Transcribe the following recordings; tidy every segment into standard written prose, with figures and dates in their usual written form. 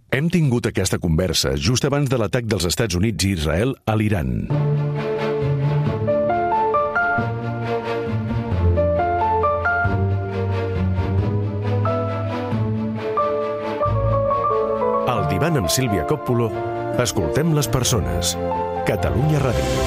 Hem tingut aquesta conversa just abans de l'atac dels Estats Units i Israel a l'Iran. Al divan amb Sílvia Coppolo, escoltem les persones. Catalunya Ràdio.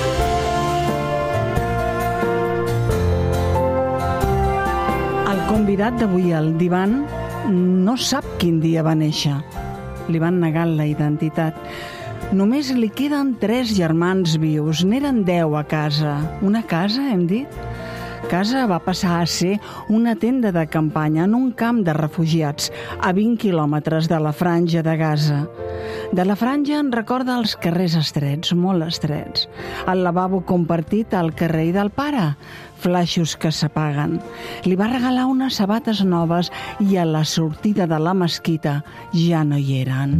El convidat d'avui al divan no sap quin dia va néixer. Li van negar la identitat. Només li queden 3 germans vius. N'eren 10 a casa. Una casa, hem dit? Casa va passar a ser una tenda de campanya en un camp de refugiats a 20 quilòmetres de la Franja de Gaza. De la Franja en recorda els carrers estrets, molt estrets. El lavabo compartit al carrer i del pare, flaixos que s'apaguen. Li va regalar unes sabates noves i a la sortida de la mesquita ja no hi eren.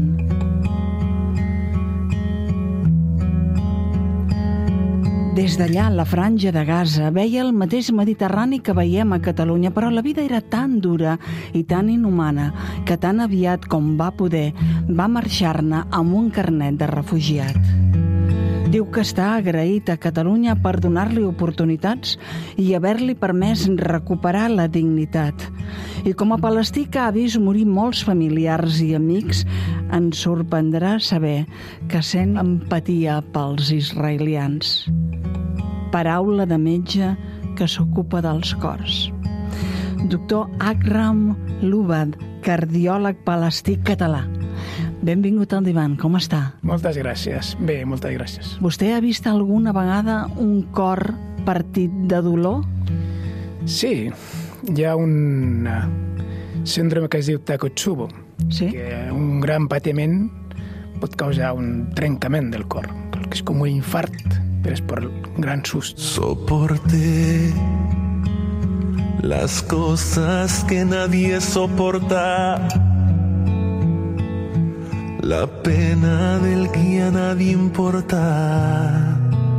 Des d'allà, la Franja de Gaza veia el mateix Mediterrani que veiem a Catalunya, però la vida era tan dura i tan inhumana que tan aviat com va poder va marxar-ne amb un carnet de refugiat. Diu que està agraït a Catalunya per donar-li oportunitats i haver-li permès recuperar la dignitat. I com a palestí que ha vist morir molts familiars i amics, ens sorprendrà saber que sent empatia pels israelians. Paraula de metge que s'ocupa dels cors. Doctor Akram Lubad, cardiòleg palestí català. Benvingut al divan, com està? Moltes gràcies. Bé, moltes gràcies. Vostè ha vist alguna vegada un cor partit de dolor? Sí, hi ha un síndrome que es diu Takotsubo, Sí? que un gran patiment pot causar un trencament del cor, que és com un infart, però és per un gran sust. Soporté las cosas que nadie soporta, la pena del que a nadie importa,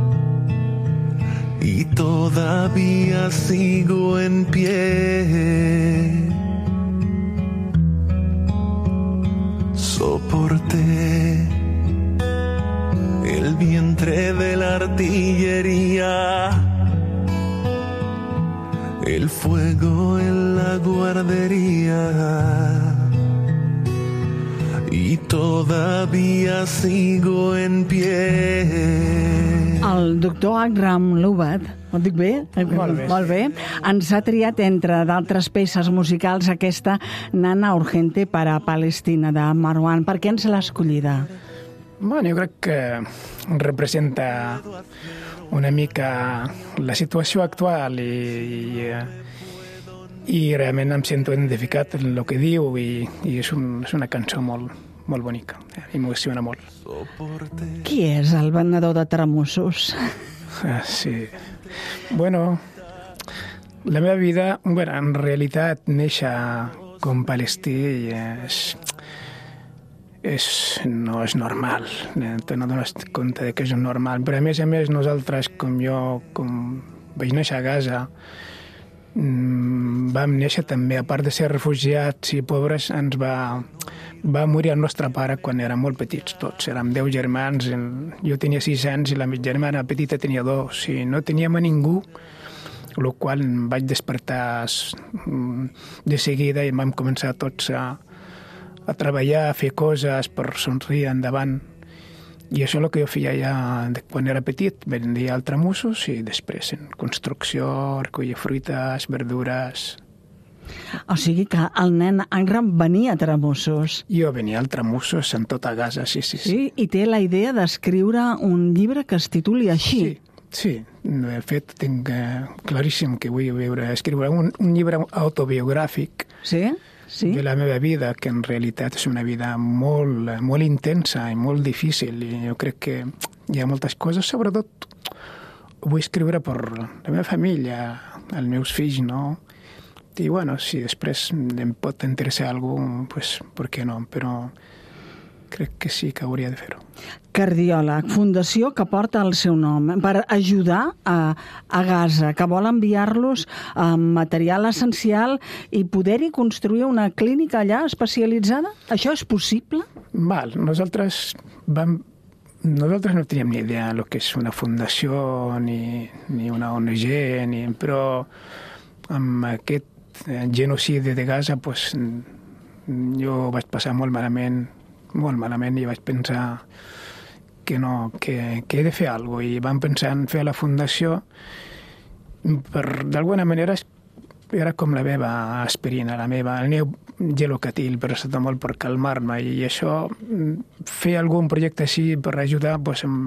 y todavía sigo en pie. Soporté el vientre de la artillería, el fuego en la guardería, y todavía sigo en pie. El doctor Akram Lubad, ho dic bé? Molt bé. Ens ha triat, entre d'altres peces musicals, aquesta Nana Urgente per a Palestina, de Marwan. Per què ens l'ha escollida? Bueno, jo crec que representa una mica la situació actual i realment em sento identificat en el que diu i és una cançó molt bonica, m'emociona molt. Qui és el venedor de tramussos? Sí. Bueno, la meva vida, en realitat, néixer com palestí no és normal. Te n'adones compte que és normal. Però a més, nosaltres, com vaig néixer a Gaza, vam néixer també, a part de ser refugiats i pobres, ens va morir el nostre pare quan érem molt petits tots. Érem 10 germans, jo tenia 6 anys i la meva germana petita tenia 2. I no teníem a ningú, el qual em vaig despertar de seguida i vam començar tots a treballar, a fer coses per somriure endavant. I això és el que jo feia ja quan era petit, vendia tramussos i després en construcció, recollir fruites, verdures. O sigui que el nen Akram venia a tramussos. Jo venia al tramussos en tota Gaza, sí. Sí, i té la idea d'escriure un llibre que es tituli així. Sí. De fet, tinc claríssim que vull escriure un llibre autobiogràfic. Sí? De la meva vida, que en realitat és una vida molt intensa i molt difícil. I jo crec que hi ha moltes coses, sobretot vull escriure per la meva família, els meus fills, no? I, si després em pot interessar algú, pues, per què no? Però crec que sí que hauria de fer-ho. Cardiòleg, fundació que porta el seu nom, per ajudar a Gaza, que vol enviar-los material essencial i poder-hi construir una clínica allà especialitzada? Això és possible? Nosaltres no teníem ni idea del que és una fundació ni una ONG, però amb aquest genocidi de Gaza jo vaig passar molt malament i vaig pensar que he de fer alguna cosa, i vam pensar en fer la fundació d'alguna manera era com la meva aspirina, el meu gelocatil, paracetamol per calmar-me, i això, fer algun projecte així per ajudar,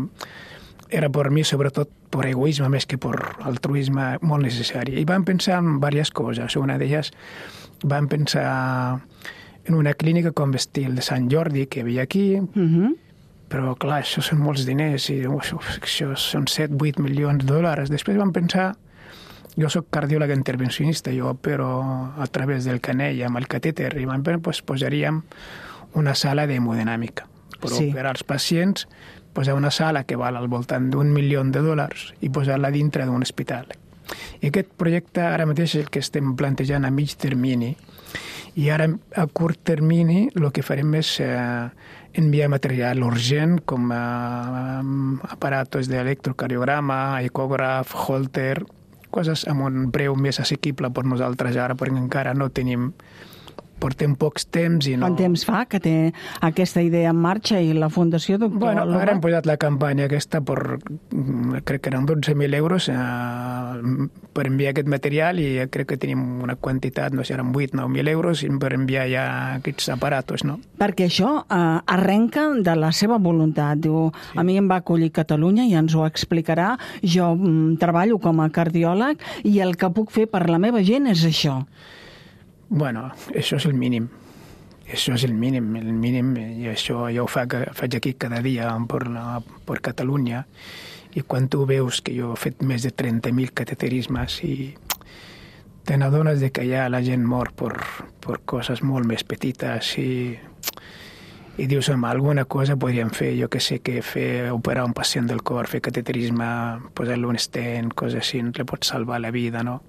era per mi sobretot per egoisme més que per altruisme molt necessari. I vam pensar en diverses coses. Una d'elles vam pensar en una clínica com estil de Sant Jordi que hi havia aquí, però clar, això són molts diners i això són 7-8 milions de dòlars. Després vam pensar, jo soc cardiòleg intervencionista, jo opero a través del canell amb el catèter, i vam pensar, posaríem una sala d'hemodinàmica per operar els pacients, posar una sala que val al voltant d'1 milió de dòlars i posar-la dintre d'un hospital. I aquest projecte ara mateix és el que estem plantejant a mig termini, i ara a curt termini el que farem és enviar material urgent com aparatos d'electrocardiograma, ecògraf, Holter, coses amb un preu més assequible per nosaltres ara, perquè encara no tenim, portem pocs temps i no... Quant temps fa que té aquesta idea en marxa i la Fundació Doctor Alba? Ara hem posat la campanya aquesta crec que eren 12.000 euros per enviar aquest material, i crec que tenim una quantitat, no sé, eren 8-9.000 euros per enviar ja aquests aparatos, no? Perquè això arrenca de la seva voluntat. Diu, a mi em va acollir Catalunya i ens ho explicarà. Jo treballo com a cardiòleg i el que puc fer per la meva gent és això. Això és el mínim. Això és el mínim, i això ja ho faig aquí cada dia per Catalunya, i quan tu veus que jo he fet més de 30.000 cateterismes i te n'adones que ja la gent mor per coses molt més petites, i dius, home, alguna cosa podríem fer, jo que sé, que operar un pacient del cor, fer cateterisme, posar-li un stent, coses així, li pot salvar la vida, no?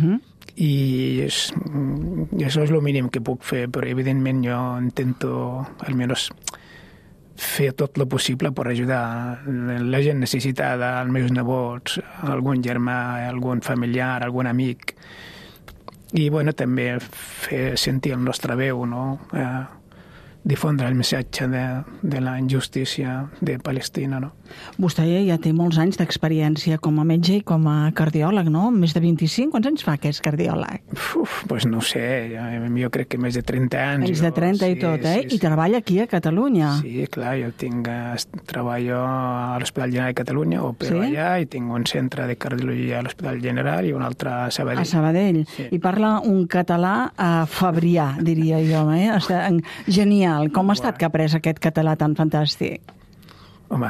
I això és el mínim que puc fer, però evidentment jo intento almenys fer tot el possible per ajudar la gent necessitada, els meus nebots, algun germà, algun familiar, algun amic, i també fer sentir la nostra veu, no? Difondre el missatge de la injustícia de Palestina, no? Vostè ja té molts anys d'experiència com a metge i com a cardiòleg, no? Més de 25? Quants anys fa que és cardiòleg? No ho sé, jo crec que més de 30 anys. Més de 30 i tot, eh? I treballa aquí a Catalunya. Sí, clar, jo treballo a l'Hospital General de Catalunya, opero allà, i tinc un centre de cardiologia a l'Hospital General i un altre a Sabadell. A Sabadell. I parla un català fabrià, diria jo, genial. Com ha estat que ha après aquest català tan fantàstic? Home,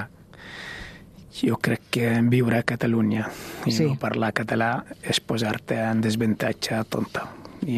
jo crec que viure a Catalunya i no parlar català és posar-te en desavantatge tonta. I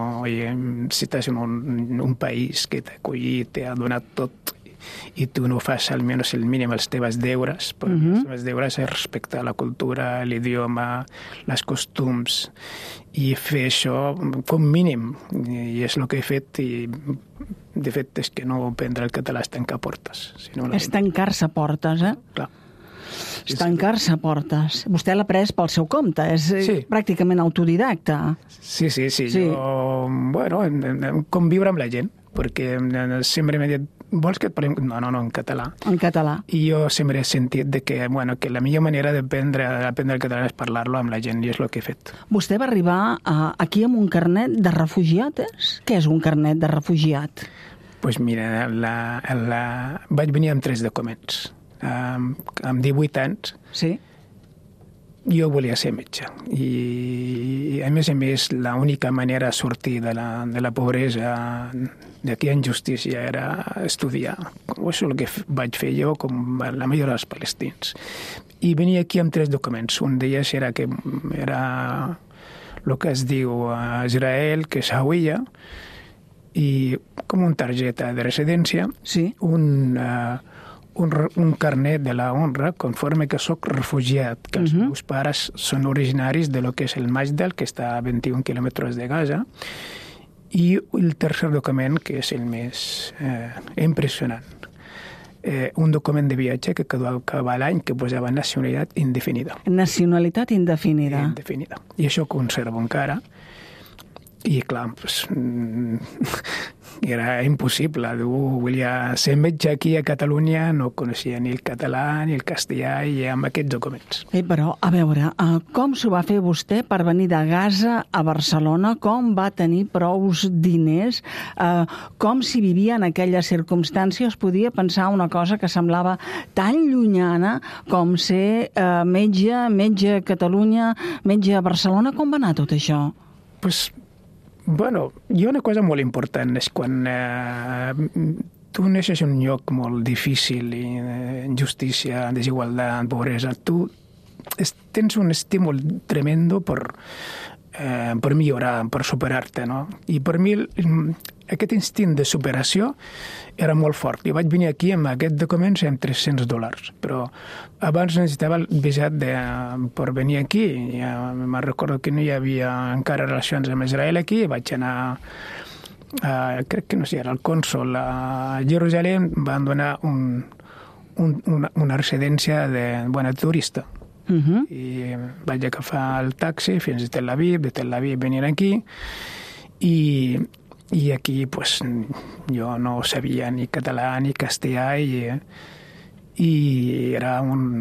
si estàs en un país que t'ha acollit, t'ha donat tot, i tu no fas almenys el mínim els teus deures, perquè els teus deures és respectar la cultura, l'idioma, les costums, i fer això com mínim. I és el que he fet, i de fet és que no aprendre el català és tancar portes. És tancar-se portes, eh? Clar. És tancar-se portes. Vostè l'ha pres pel seu compte, és pràcticament autodidacta. Sí. Jo, conviure amb la gent, perquè sempre m'he dit, vols que et parlem? No, en català. En català. I jo sempre he sentit que la millor manera d'aprendre el català és parlar-lo amb la gent, i és el que he fet. Vostè va arribar aquí amb un carnet de refugiat, Què és un carnet de refugiat? Doncs mira, vaig venir amb 3 documents. Amb 18 anys, jo volia ser metge. I, a més, l'única manera de sortir de la pobresa, d'aquella injustícia, era estudiar. Això és el que vaig fer jo, com la majoria dels palestins. I venia aquí amb 3 documents. Un d'ells era el que es diu a Israel, que és Hawija, i com una targeta de residència, Sí. un carnet de la honra conforme que sóc refugiat, que els meus pares són originaris de lo que és el Majdal, que està a 21 quilòmetres de Gaza, i el tercer document, que és el més impressionant. Un document de viatge que cada l'any que posava nacionalitat indefinida. Nacionalitat indefinida. Indefinida. I això conservo encara. I, clar, pues, era impossible. Volia ser metge aquí a Catalunya, no coneixia ni el català ni el castellà i amb aquests documents. Però, a veure, com s'ho va fer vostè per venir de Gaza a Barcelona? Com va tenir prous diners? Com s'hi vivia en aquelles circumstàncies? Podia pensar una cosa que semblava tan llunyana com ser metge a Catalunya, metge a Barcelona. Com va anar tot això? Pues, bueno, hi ha una cosa molt important, és quan tu neixes en un lloc molt difícil, injustícia, desigualtat, pobresa, tu tens un estímul tremendo per millorar, per superar-te, no? I per mi aquest instint de superació era molt fort. Jo vaig venir aquí amb aquest document amb $300, però abans necessitava el visat per venir aquí. Me'n recordo que no hi havia encara relacions amb Israel aquí, vaig anar, crec que no sé, era el cònsol a Jerusalem, van donar una residència de turista. I vaig agafar el taxi fins a Tel Aviv, de Tel Aviv venir aquí, i aquí pues, jo no sabia ni català ni castellà i era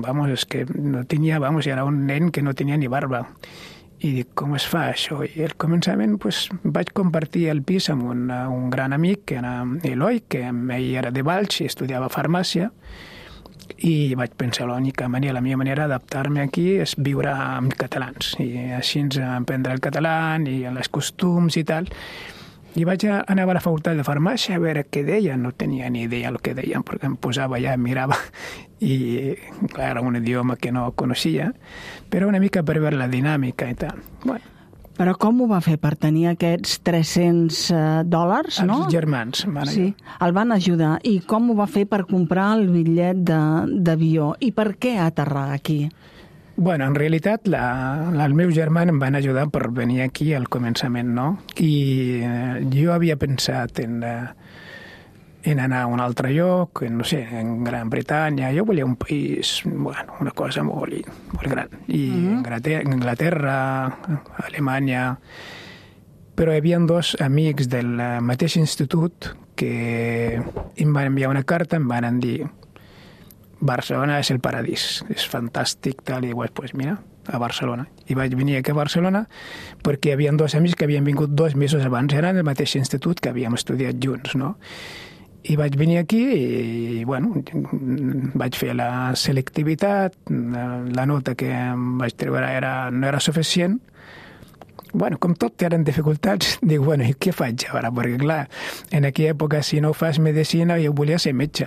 era un nen que no tenia ni barba. I dic, com es fa això? I al començament pues, vaig compartir el pis amb un gran amic, que era Eloi, que ell era de Valls i estudiava farmàcia, i vaig pensar la meva manera d'adaptar-me aquí és viure amb catalans, i així ens aprendre el català i els costums i tal. I vaig anar a la facultat de farmàcia a veure què deien, no tenia ni idea el que deien, perquè em posava allà, mirava, i clar, era un idioma que no coneixia, però una mica per veure la dinàmica i tal. Bueno. Però com ho va fer per tenir aquests $300, no? Els germans van Sí, el van ajudar. I com ho va fer per comprar el bitllet d'avió? I per què aterrar aquí? Bueno, en realitat, el meu germà em van ajudar per venir aquí al començament, no? I jo havia pensat en anar a un altre lloc, no sé, en Gran Bretanya. Jo volia un país, bueno, una cosa molt gran. I Anglaterra, Alemanya. Però hi havia dos amics del mateix institut que em van enviar una carta, em van dir Barcelona és el paradís, és fantàstic, tal, i pues mira, a Barcelona. I vaig venir aquí a Barcelona perquè hi havia dos amics que havien vingut 2 mesos abans, eren del mateix institut que havíem estudiat junts, no? I vaig venir aquí i, bueno, vaig fer la selectivitat, la nota que vaig treure no era suficient. Bueno, com tot eren dificultats, dic, bueno, i què faig ara? Perquè, clar, en aquella època, si no fas medicina, jo volia ser metge.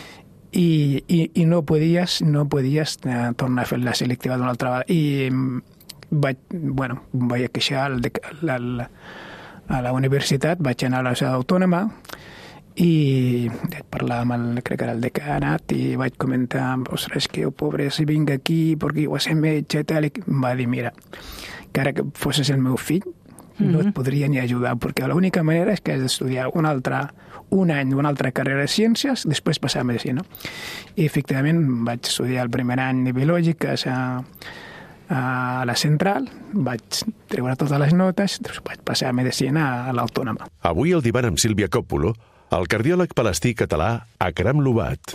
I no podies tornar a fer la selectiva d'una altra vegada. I vaig queixar a la universitat, vaig anar a la ciutat autònoma i vaig parlar amb crec que era el decanat, i vaig comentar, ostres, que pobre, si vinc aquí perquè jo ser metge i tal, i em va dir, mira, que ara que fossis el meu fill no et podria ni ajudar, perquè l'única manera és que has d'estudiar un any una altra carrera de ciències, després passar a medicina. I efectivament vaig estudiar el primer any de biològiques a la central, vaig treure totes les notes, doncs vaig passar a medicina a l'Autònoma. Avui al divan amb Sílvia Coppola, el cardiòleg palestí català Akram Lubat.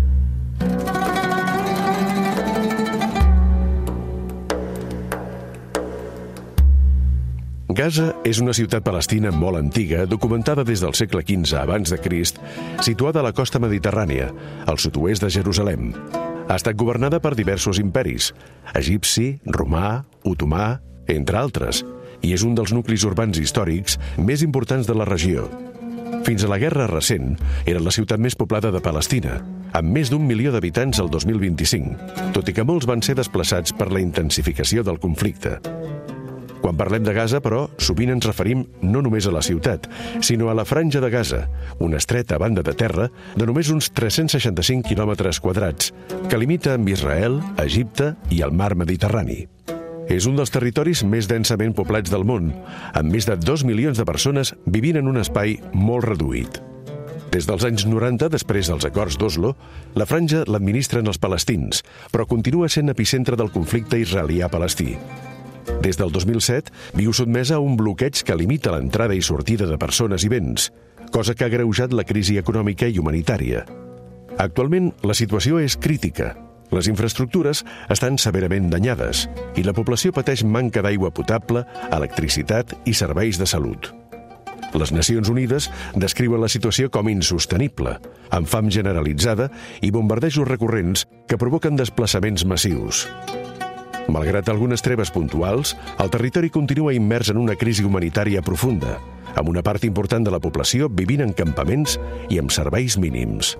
Gaza és una ciutat palestina molt antiga, documentada des del segle XV abans de Crist, situada a la costa mediterrània, al sud-oest de Jerusalem. Ha estat governada per diversos imperis, egipci, romà, otomà, entre altres, i és un dels nuclis urbans històrics més importants de la regió. Fins a la guerra recent, era la ciutat més poblada de Palestina, amb més d'1 milió d'habitants el 2025, tot i que molts van ser desplaçats per la intensificació del conflicte. Quan parlem de Gaza, però, sovint ens referim no només a la ciutat, sinó a la Franja de Gaza, una estreta banda de terra de només uns 365 quilòmetres quadrats, que limita amb Israel, Egipte i el mar Mediterrani. És un dels territoris més densament poblats del món, amb més de 2 milions de persones vivint en un espai molt reduït. Des dels anys 90, després dels acords d'Oslo, la franja l'administren els palestins, però continua sent epicentre del conflicte israelià-palestí. Des del 2007, viu sotmesa a un bloqueig que limita l'entrada i sortida de persones i béns, cosa que ha agreujat la crisi econòmica i humanitària. Actualment, la situació és crítica. Les infraestructures estan severament danyades i la població pateix manca d'aigua potable, electricitat i serveis de salut. Les Nacions Unides descriuen la situació com insostenible, amb fam generalitzada i bombardejos recurrents que provoquen desplaçaments massius. Malgrat algunes treves puntuals, el territori continua immers en una crisi humanitària profunda, amb una part important de la població vivint en campaments i amb serveis mínims.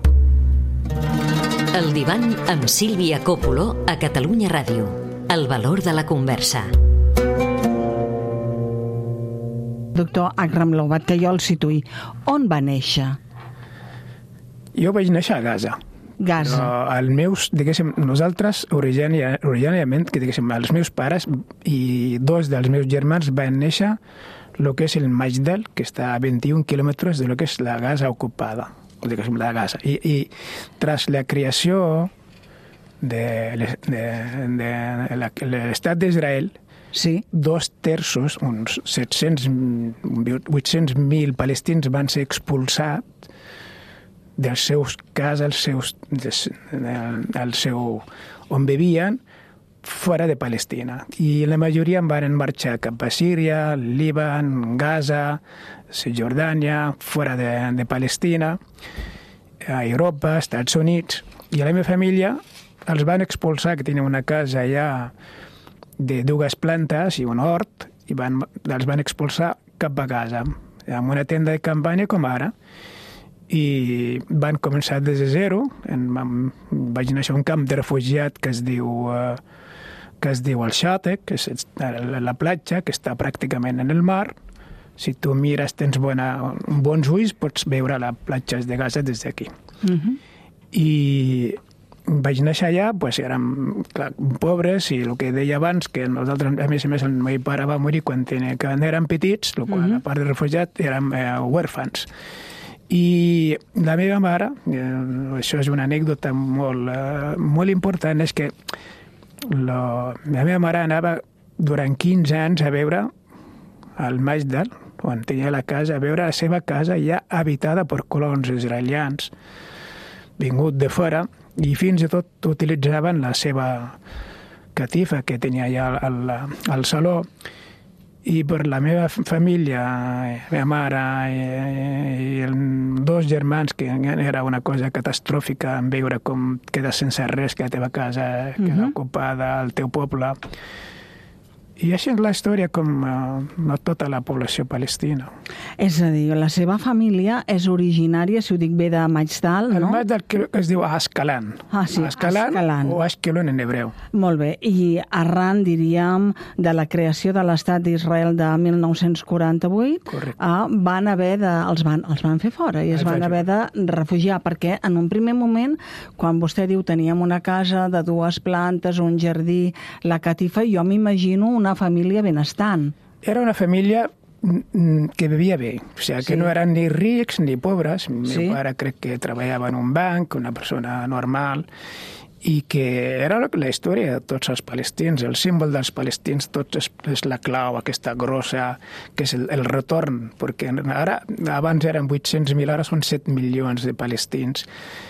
El divan amb Sílvia Coppolo a Catalunya Ràdio. El valor de la conversa. Doctor Akram Loubat, que jo el situï. On va néixer? Jo vaig néixer a Gaza. Gaza. Però els meus, diguéssim, nosaltres originàriament, diguéssim, els meus pares i dos dels meus germans van néixer el que és el Majdal, que està a 21 quilòmetres de lo que és la Gaza ocupada. Diguéssim, la Gaza. I tras la creació de l'estat d'Israel, Sí. 2/3, uns 800.000 palestins van ser expulsats dels seus cases, on vivien, fora de Palestina. I la majoria en van marxar cap a Síria, Líban, Gaza, Cisjordània, fora de Palestina, a Europa, Estats Units. I a la meva família els van expulsar, que tenia una casa allà de 2 plantes i un hort, i els van expulsar cap a Gaza, amb una tenda de campanya com ara. I van començar des de zero. Vaig néixer a un camp de refugiat que es diu el Xàtec, que és la platja, que està pràcticament en el mar. Si tu mires, tens bons ulls, pots veure la platja de Gaza des d'aquí. I vaig néixer allà, érem pobres, i el que deia abans, que nosaltres, a més, el meu pare va morir quan érem petits, el qual, a part de refugiat, érem huèrfans. I la meva mare, això és una anècdota molt important, és que la meva mare anava durant 15 anys a veure al Majdal, on tenia la casa, a veure la seva casa ja habitada per colons israelians vingut de fora, i fins i tot utilitzaven la seva catifa que tenia allà al saló. I per la meva família, la meva mare i dos germans, que era una cosa catastròfica en veure com quedes sense res, que la teva casa queda ocupada, el teu poble. I així és la història com tota la població palestina. És a dir, la seva família és originària, si ho dic bé, de Majdal, no? El Majdal es diu Ascalan. Sí, Ascalan o Ashkelon en hebreu. Molt bé. I arran, diríem, de la creació de l'estat d'Israel de 1948, els van fer fora i es van haver de refugiar, perquè en un primer moment, quan vostè diu teníem una casa de 2 plantes, un jardí, la catifa, jo m'imagino una família benestant. Era una família que vivia bé, o sigui, que no eren ni rics ni pobres. Meu pare crec que treballava en un banc, una persona normal, i que era la història de tots els palestins. El símbol dels palestins tot és la clau aquesta grossa, que és el retorn, perquè ara, abans eren 800.000, ara són 7 milions de palestins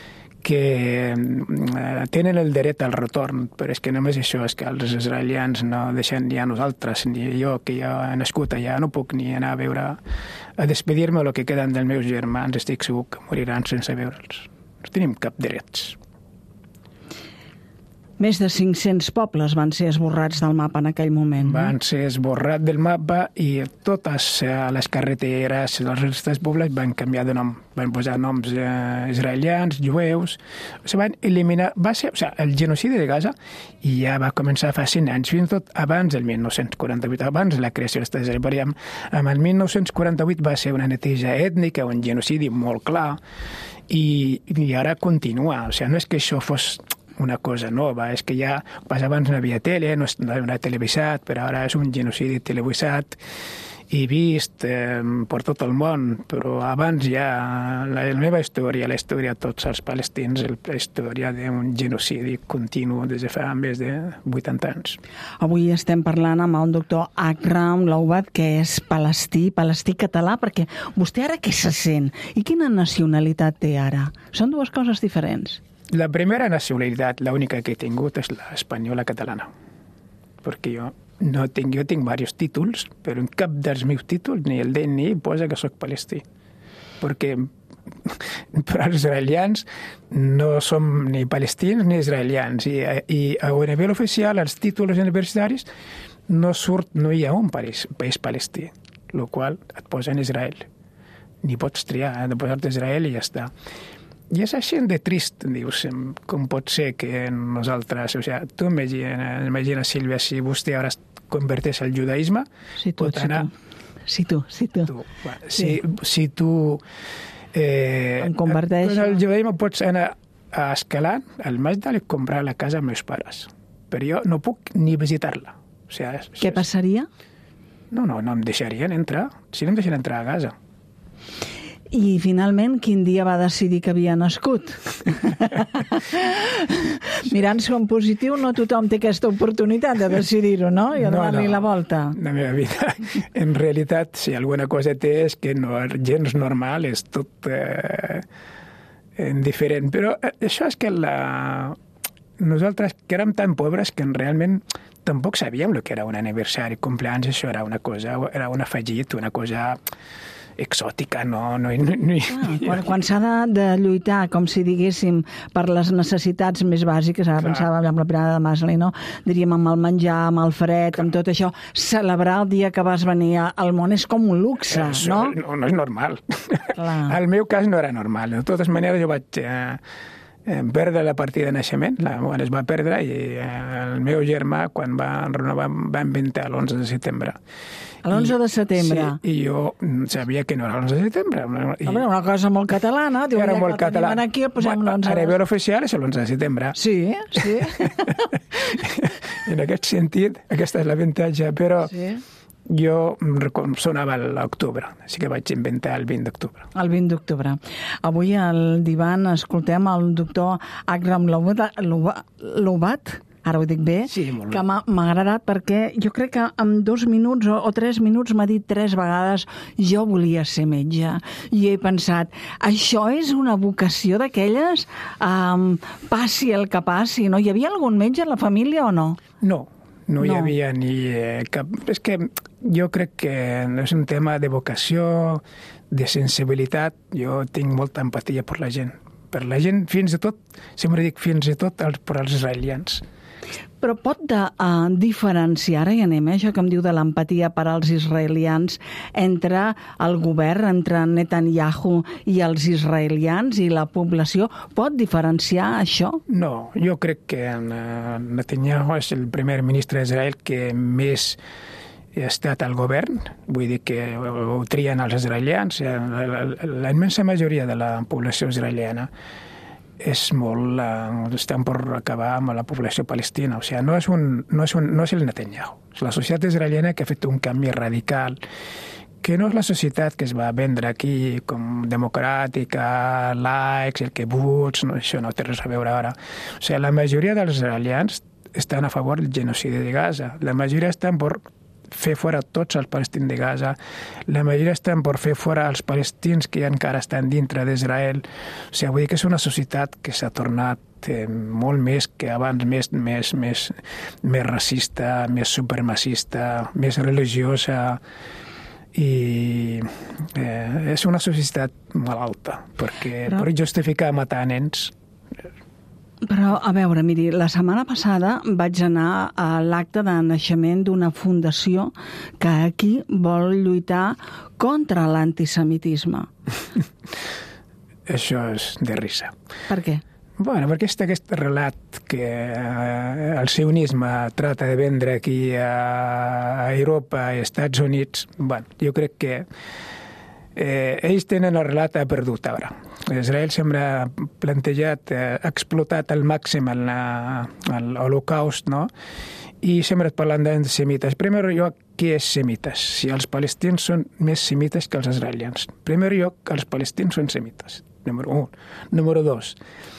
que tenen el dret al retorn, però és que només això, és que els israelians no deixen ni a nosaltres, ni jo, que ja he nascut allà, no puc ni anar a veure, a despedir-me el que queden dels meus germans, estic segur que moriran sense veure'ls. No tenim cap drets. Més de 500 pobles van ser esborrats del mapa en aquell moment. Van ser esborrats del mapa i totes les carreteres, els restes pobles van canviar de nom. Van posar noms israelians, jueus. Se van eliminar... el genocidi de Gaza ja va començar fa 100 anys, fins i tot abans del 1948, abans de la creació de l'Estat d'Israel. Amb el 1948 va ser una neteja ètnica, un genocidi molt clar, i ara continua. No és que això fos una cosa nova, és que ja abans no hi havia tele, no era televisat, però ara és un genocidi televisat i vist per tot el món, però abans ja la meva història, la història de tots els palestins, la història d'un genocidi continu des de fa més de 80 anys. Avui estem parlant amb el doctor Akram Loubat, que és palestí català, perquè vostè ara què se sent? I quina nacionalitat té ara? Són dues coses diferents. La primera nacionalitat, l'única que he tingut, és l'espanyola catalana. Perquè jo tinc diversos títols, però en cap dels meus títols, ni el DNI, posa que soc palestí. Perquè per als israelians no som ni palestins ni israelians. I a nivell oficial, als títols universitaris, no hi ha un país palestí, el qual et posa en Israel. Ni pots triar, de posar-te Israel i ja està. I és així de trist, dius, com pot ser que nosaltres... tu imagina, Sílvia, si vostè ara es converteix al judaïsme... Si tu. Si tu... em converteix... Al judaïsme pots anar a Escalant, al Masdal, i comprar la casa als meus pares. Però jo no puc ni visitar-la. Què passaria? No em deixarien entrar. Si no em deixarien entrar a casa. I, finalment, quin dia va decidir que havia nascut? Mirant-s'ho en positiu, no tothom té aquesta oportunitat de decidir-ho, no? I de donar-li la volta. La meva vida, en realitat, si alguna cosa té és que no és gens normal, és tot indiferent. Però això és que nosaltres, que érem tan pobres que realment tampoc sabíem el que era un aniversari, cumpleaños, això era una cosa, era un afegit, una cosa exòtica, no... Quan s'ha de lluitar, com si diguéssim, per les necessitats més bàsiques, ara pensava amb la pirada de Maslow, no? Diríem amb el menjar, amb el fred, amb tot això, celebrar el dia que vas venir al món és com un luxe, no? No és normal. Al meu cas no era normal. De totes maneres, jo vaig perdre la partida de naixement, es va perdre, i el meu germà, quan va renovar, va inventar l'11 de setembre. L'11 de setembre? Sí, i jo sabia que no era l'11 de setembre. Una cosa molt catalana. Era molt català. Aquí posem l'11 a nivell oficial és l'11 de setembre. Sí. En aquest sentit, aquesta és l'avantatge, però jo sonava l'octubre, així que vaig inventar el 20 d'octubre. El 20 d'octubre. Avui al divan escoltem el doctor Akram Loubat, ara ho dic bé, que m'ha agradat perquè jo crec que en 2 minuts o 3 minuts m'ha dit 3 vegades jo volia ser metge. I he pensat, això és una vocació d'aquelles? Passi el que passi, no? Hi havia algun metge en la família o no? No hi havia ni cap... És que jo crec que és un tema de vocació, de sensibilitat. Jo tinc molta empatia per la gent. Per la gent, fins i tot, sempre dic fins i tot per als israelians. Però pot diferenciar, ara hi anem, això que em diu de l'empatia per als israelians, entre el govern, entre Netanyahu i els israelians i la població? Pot diferenciar això? No, jo crec que Netanyahu és el primer ministre d'Israel que més ha estat al govern, vull dir que ho trien els israelians, la immensa majoria de la població israeliana estan per acabar amb la població palestina. O sigui, no és el Netanyahu. És la societat israeliana que ha fet un canvi radical, que no és la societat que es va vendre aquí com democràtica, laics, el kibbutz, això no té res a veure ara. O sigui, la majoria dels israelians estan a favor del genocidi de Gaza. La majoria estan per fer fora tots els palestins de Gaza. La majoria estan per fer fora els palestins que encara estan dintre d'Israel. O sigui, vull dir que és una societat que s'ha tornat molt més que abans, més racista, més supremacista, més religiosa, i és una societat malalta, perquè per justificar matar nens Però, a veure, miri, la setmana passada vaig anar a l'acte de naixement d'una fundació que aquí vol lluitar contra l'antisemitisme. Això és de risa. Per què? Bueno, perquè aquest relat que el sionisme trata de vendre aquí a Europa i Estats Units, bueno, jo crec que ells tenen el relat perdut ara. Israel sempre ha plantejat, ha explotat al màxim l'Holocaust, no? I sempre parlant d'antisemites. En primer lloc, què és semites? Si els palestins són més semites que els israelians. En primer lloc, els palestins són semites. Número 1. Número 2.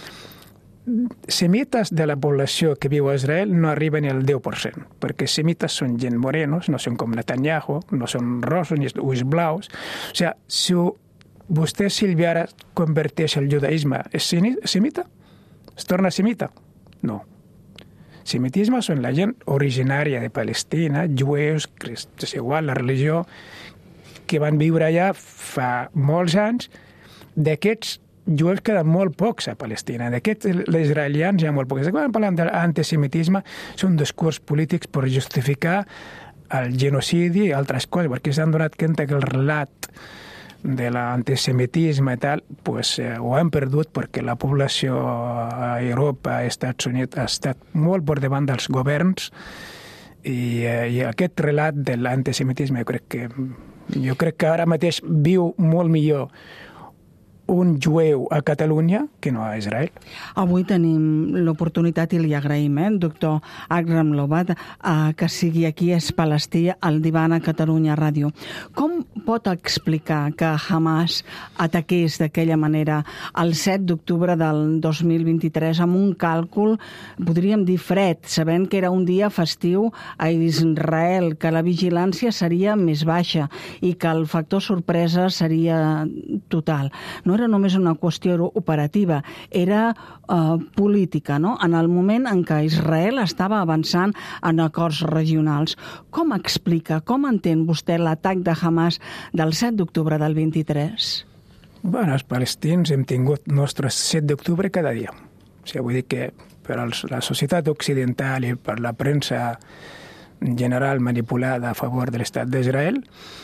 Semites de la població que viu a Israel no arriben al 10%, perquè semites són gent morenos, no són com Netanyahu, no són rossos ni ulls blaus. O sigui, si vostè, Sílvia, ara converteix el judaïsme, és semita? Es torna semita? No. Semitisme són la gent originària de Palestina, jueus, és igual, la religió, que van viure allà fa molts anys. D'aquests jueus queden molt pocs a Palestina. D'aquests, els israelians hi ha molt pocs. Quan parlem de l'antisemitisme, són discurs polítics per justificar el genocidi i altres coses, perquè s'han donat compte que el relat de l'antisemitisme i tal, pues, ho han perdut perquè la població a Europa, als Estats Units, ha estat molt per davant dels governs i aquest relat de l'antisemitisme jo crec que ara mateix viu molt millor un jueu a Catalunya que no a Israel. Avui tenim l'oportunitat i li agraïm, doctor Akram Lobat, que sigui aquí, és palestí, al Divan a Catalunya Ràdio. Com pot explicar que Hamas ataqués d'aquella manera el 7 d'octubre del 2023 amb un càlcul, podríem dir fred, sabent que era un dia festiu a Israel, que la vigilància seria més baixa i que el factor sorpresa seria total? No era només una qüestió operativa, era política, no? En el moment en què Israel estava avançant en acords regionals. Com explica, com entén vostè l'atac de Hamas del 7 d'octubre del 23? Bueno, els palestins hem tingut nostres 7 d'octubre cada dia. O sigui, vull dir que per la societat occidental i per la premsa general manipulada a favor de l'estat d'Israel,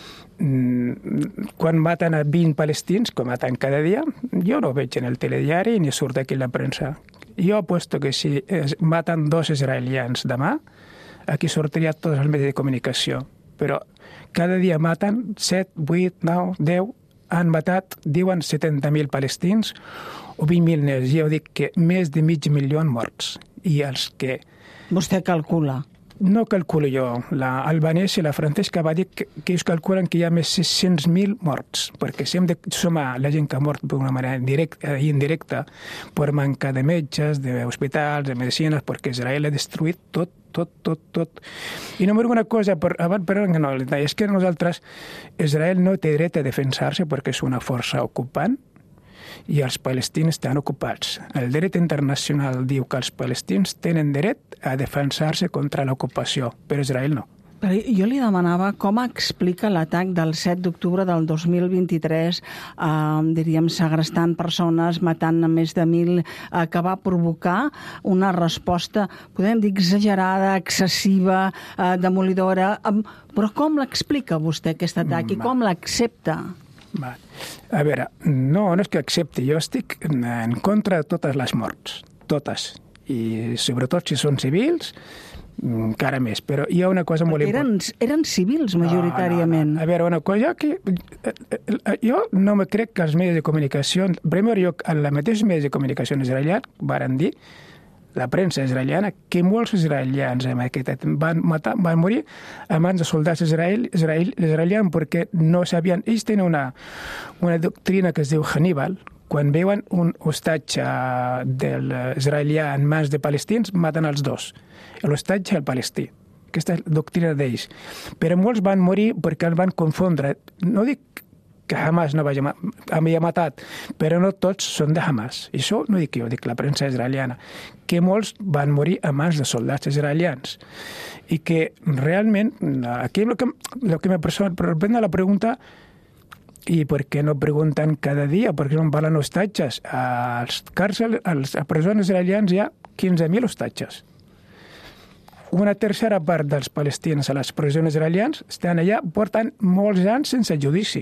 quan maten a 20 palestins, com maten cada dia, jo no ho veig en el telediari ni surt aquí en la premsa. Jo aposto que si maten 2 israelians demà, aquí sortiria tots els medis de comunicació. Però cada dia maten 7, 8, 9, 10, han matat, diuen 70.000 palestins o 20.000 nens. Jo dic que més de mig milió morts. I els que... Vostè calcula? No calculo jo. L'Albanès i la Francesca va dir que ells calculen que hi ha més de 600.000 morts, perquè si hem de sumar la gent que ha mort d'una manera indirecta per mancar de metges, d'hospitals, de medicines, perquè Israel ha destruït tot. I només una cosa, és que nosaltres, Israel no té dret a defensar-se perquè és una força ocupant, i els palestins estan ocupats. El dret internacional diu que els palestins tenen dret a defensar-se contra l'ocupació, però Israel no. Però jo li demanava com explica l'atac del 7 d'octubre del 2023, diríem, segrestant persones, matant més de 1.000, que va provocar una resposta, podem dir, exagerada, excessiva, demolidora. Però com l'explica vostè, aquest atac, i com l'accepta? A veure, no és que accepti. Jo estic en contra de totes les morts, totes. I sobretot si són civils, encara més. Però hi ha una cosa molt important. Eren civils, majoritàriament. No. A veure, una cosa que... Jo no me crec que els medis de comunicació... En primer lloc, els mateixos medis de comunicació israelians varen dir, la premsa israeliana, que molts israelians van morir a mans de soldats israelians perquè no sabien... Ells tenen una doctrina que es diu Hannibal. Quan veuen un hostatge de l'israelià en mans de palestins, maten els dos. L'hostatge i el palestí. Aquesta és la doctrina d'ells. Però molts van morir perquè els van confondre. No dic que Hamas no havia matat, però no tots són de Hamas. I això no dic jo, dic la premsa israeliana, que molts van morir a mans de soldats israelians. I que realment, aquí el que me sorprèn la pregunta, I per què no pregunten cada dia? Per què no parlen hostatges? A les presons israelians hi ha 15.000 hostatges. Una tercera part dels palestins a les presons israelians estan allà, porten molts anys sense judici.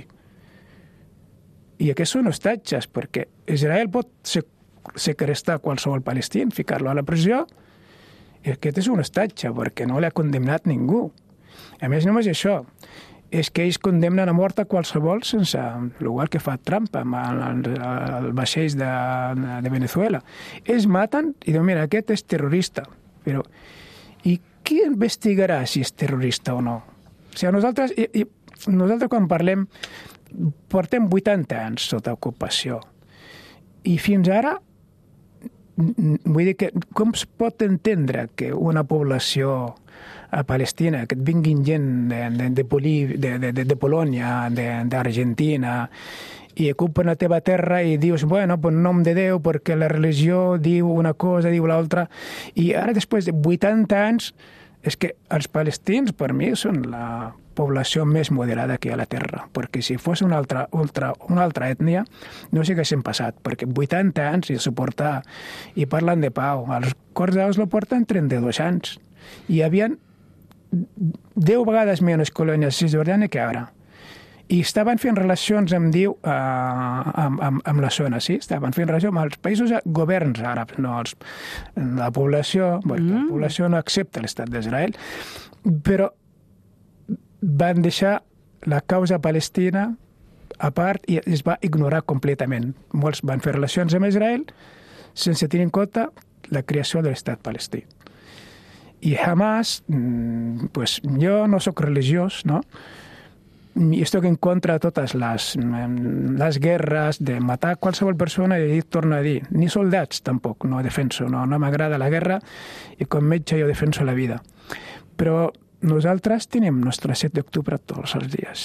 I aquests són hostatges, perquè Israel pot segrestar qualsevol palestí, ficar-lo a la presó, i aquest és un hostatge, perquè no l'ha condemnat ningú. A més, només això, és que ells condemnen a mort a qualsevol sense, igual que fa Trump amb els vaixells de Venezuela. Ells maten i diuen, mira, aquest és terrorista. Però, i qui investigarà si és terrorista o no? O sigui, nosaltres quan parlem, portem 80 anys sota ocupació. I fins ara, vull dir que com es pot entendre que una població a Palestina, que et vinguin gent de Polònia, d'Argentina, i ocupen la teva terra i dius, bueno, per nom de Déu, perquè la religió diu una cosa, diu l'altra. I ara, després de 80 anys, és que els palestins, per mi, són la població més moderada que hi ha a la terra, perquè si fos una altra ètnia, no sé què s'han passat, perquè 80 anys i suportar, i parlen de pau. Els Acords d'Oslo porten 32 anys. Hi havia 10 vegades menys colònies a Cisjordània que ara. I estaven fent relacions amb la zona, sí? Estaven fent relacions amb els països governs àrabs, no la població, perquè la població no accepta l'estat d'Israel, però van deixar la causa palestina a part i es va ignorar completament. Molts van fer relacions amb Israel sense tenir en compte la creació de l'estat palestí. I Hamas, pues, jo no sóc religiós, no? I estic en contra de totes les guerres, de matar qualsevol persona i torno a dir, ni soldats tampoc, no defenso, no m'agrada la guerra i com metge jo defenso la vida. Però nosaltres tenim nostre 7 d'octubre tots els dies.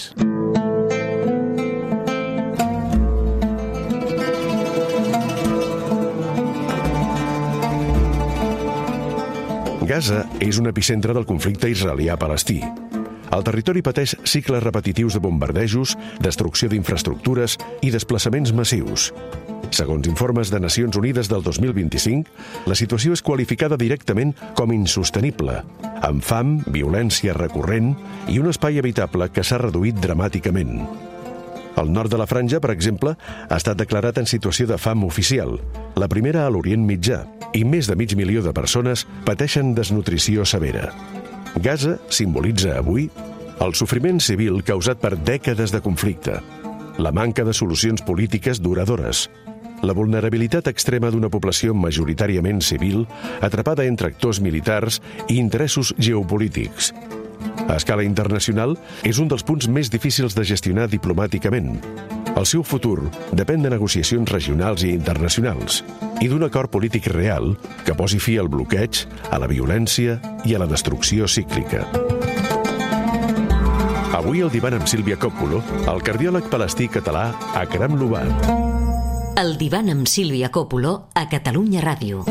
Gaza és un epicentre del conflicte israelià-palestí. El territori pateix cicles repetitius de bombardejos, destrucció d'infraestructures i desplaçaments massius. Segons informes de Nacions Unides del 2025, la situació és qualificada directament com insostenible, amb fam, violència recurrent i un espai habitable que s'ha reduït dramàticament. El nord de la franja, per exemple, ha estat declarat en situació de fam oficial, la primera a l'Orient Mitjà, i més de 500.000 de persones pateixen desnutrició severa. Gaza simbolitza avui el sofriment civil causat per dècades de conflicte, la manca de solucions polítiques duradores, la vulnerabilitat extrema d'una població majoritàriament civil atrapada entre actors militars i interessos geopolítics. A escala internacional, és un dels punts més difícils de gestionar diplomàticament. El seu futur depèn de negociacions regionals i internacionals i d'un acord polític real que posi fi al bloqueig, a la violència i a la destrucció cíclica. Avui al divan amb Sílvia Coppolo, el cardiòleg palestí català Akram Lubar. El divan amb Sílvia Coppolo a Catalunya Ràdio.